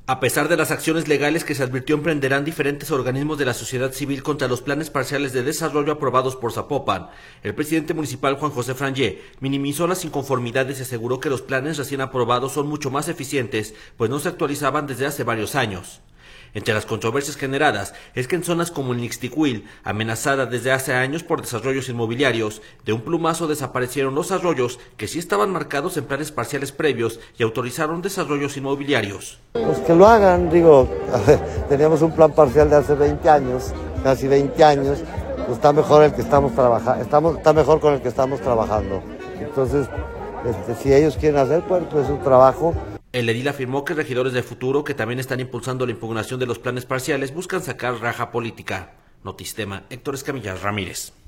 A pesar de las acciones legales que se advirtió emprenderán diferentes organismos de la sociedad civil contra los planes parciales de desarrollo aprobados por Zapopan, el presidente municipal Juan José Frangé minimizó las inconformidades y aseguró que los planes recién aprobados son mucho más eficientes, pues no se actualizaban desde hace varios años. Entre las controversias generadas es que en zonas como el Nixtiquil, amenazada desde hace años por desarrollos inmobiliarios, de un plumazo desaparecieron los arroyos que sí estaban marcados en planes parciales previos y autorizaron desarrollos inmobiliarios. Pues que lo hagan, digo, teníamos un plan parcial de hace 20 años, casi 20 años, pues está mejor el que estamos trabajando, está mejor con el que estamos trabajando. Entonces, si ellos quieren hacer, pues es un trabajo. El edil afirmó que regidores de Futuro, que también están impulsando la impugnación de los planes parciales, buscan sacar raja política. Notistema, Héctor Escamilla Ramírez.